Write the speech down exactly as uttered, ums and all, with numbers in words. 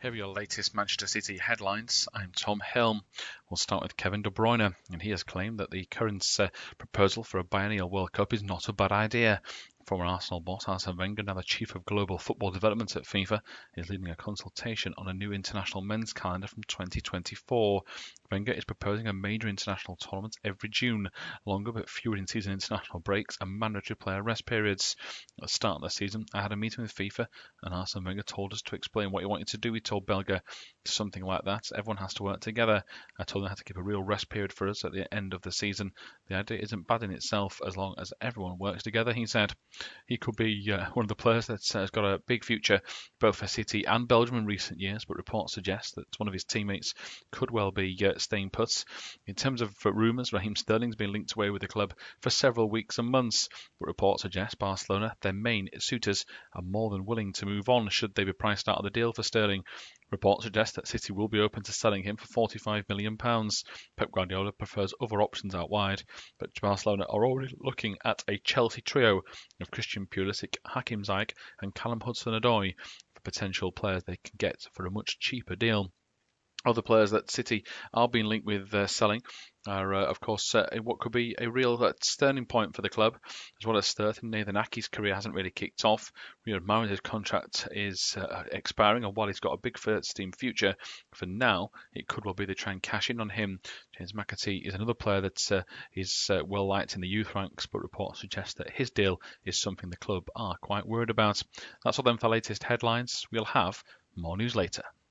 Here are your latest Manchester City headlines. I'm Tom Helm. We'll start with Kevin De Bruyne, and he has claimed that the current uh, proposal for a biennial World Cup is not a bad idea. Former Arsenal boss Arsene Wenger, now the chief of global football development at FIFA, is leading a consultation on a new international men's calendar from twenty twenty-four. Wenger is proposing a major international tournament every June, longer but fewer in-season international breaks and mandatory player rest periods. At the start of the season, I had a meeting with FIFA, and Arsene Wenger told us to explain what he wanted to do. He told Belga something like that. Everyone has to work together. I told him I had to keep a real rest period for us at the end of the season. The idea isn't bad in itself as long as everyone works together, he said. He could be uh, one of the players that uh, has got a big future both for City and Belgium in recent years, but reports suggest that one of his teammates could well be uh, staying put. In terms of uh, rumours, Raheem Sterling's been linked away with the club for several weeks and months, but reports suggest Barcelona, their main suitors, are more than willing to move on should they be priced out of the deal for Sterling. Reports suggest that City will be open to selling him for forty-five million pounds. Pep Guardiola prefers other options out wide, but Barcelona are already looking at a Chelsea trio of Christian Pulisic, Hakim Ziyech and Callum Hudson-Odoi for potential players they can get for a much cheaper deal. Other players that City are being linked with uh, selling are, uh, of course, uh, what could be a real uh, turning point for the club, as well as Sturton. Nathan Ake's career hasn't really kicked off. Riyad Mahrez's contract is uh, expiring, and while he's got a big first-team future, for now, it could well be they try and cash in on him. James McAtee is another player that uh, is uh, well-liked in the youth ranks, but reports suggest that his deal is something the club are quite worried about. That's all then for the latest headlines. We'll have more news later.